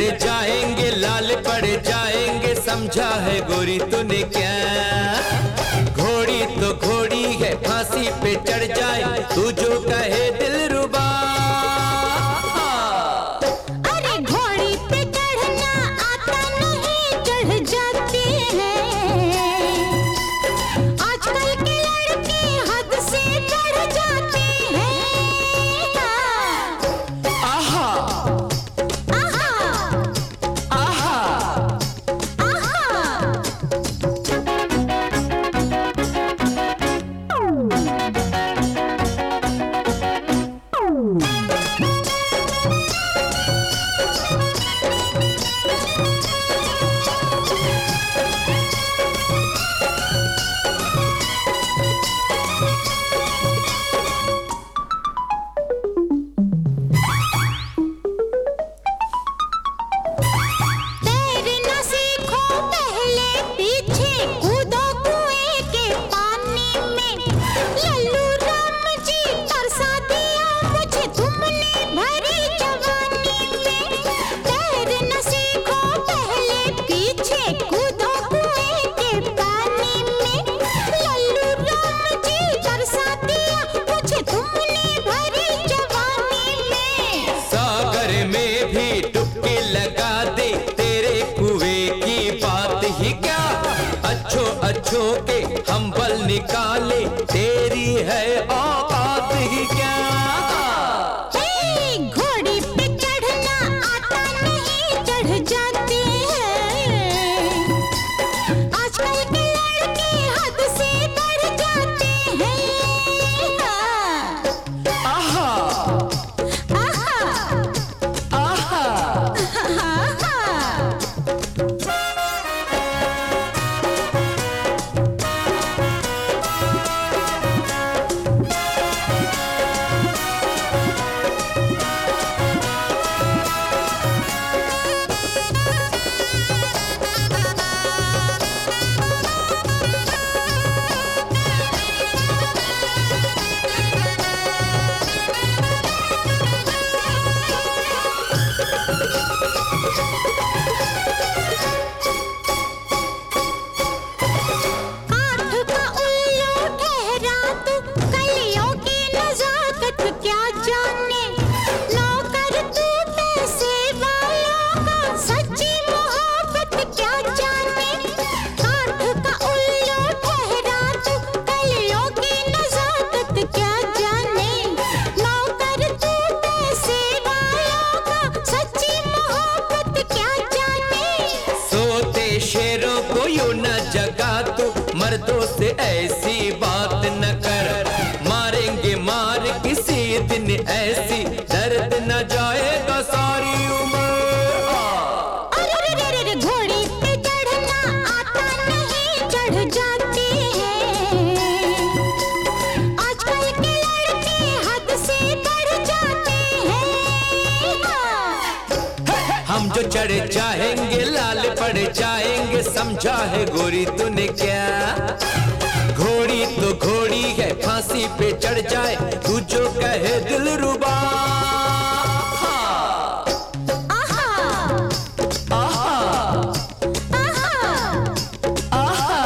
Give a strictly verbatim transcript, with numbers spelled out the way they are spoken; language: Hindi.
जाएंगे लाल पड़ जाएंगे, समझा है गोरी तूने क्या? घोड़ी तो घोड़ी है फांसी पे चढ़ जाए, तू जो कहे दिलरुबा। अरे घोड़ी पे चढ़ना आता नहीं, चढ़ जाते हैं। आजकल के लड़के हद से बढ़ जाते हैं। आहा आहा आहा आहा। तैरना सीखो पहले पीछे कूदो कुएं के पानी में। लल्लू राम जी तरसा दिया मुझे तुमने भरी जवानी में। तैरना सीखो पहले पीछे कूदो कुएं के पानी में। लल्लू राम जी तरसा दिया मुझे तुमने भरी जवानी में। सागर में भी डुबकी लगा दे, तेरे कुएं की बात ही क्या? अच्छो अच्छो के हम बल निकाले, तेरी है औकात ही क्या? ए, घोड़ी पे चढ़ना आता नहीं, चढ़ जाते हैं। आजकल के लड़के हद से बढ़ जाते हैं। आहा आहा आहा आहा। काठ का उल्लू ठहरा तू, कलियों की नजाकत क्या जाने। नौकर तू पैसे वालों का, सच्ची मोहब्बत क्या जाने। काठ का उल्लू ठहरा तू, कलियों की नजाकत क्या जाने। नौकर तू पैसे वालों का, सच्ची मोहब्बत क्या जाने। सोते शेरों को यूं न जगा तू, मर्दों से ऐसी बात न कर। मारेंगे मार किसी दिन ऐसी, दर्द न जाएगा सारी उम्र। अरे रे रे रे, घोड़ी पे चढ़ना आता नहीं, चढ़ जाते हैं। आजकल के लड़के हद से बढ़ जाते हैं। हम जो चढ़ जाएंगे लाल पड़ जाएंगे, समझा है गोरी तूने क्या? घोड़ी तो घोड़ी है फांसी पे चढ़ जाए, तू जो कहे दिलरुबा। आहा आहा आहा आहा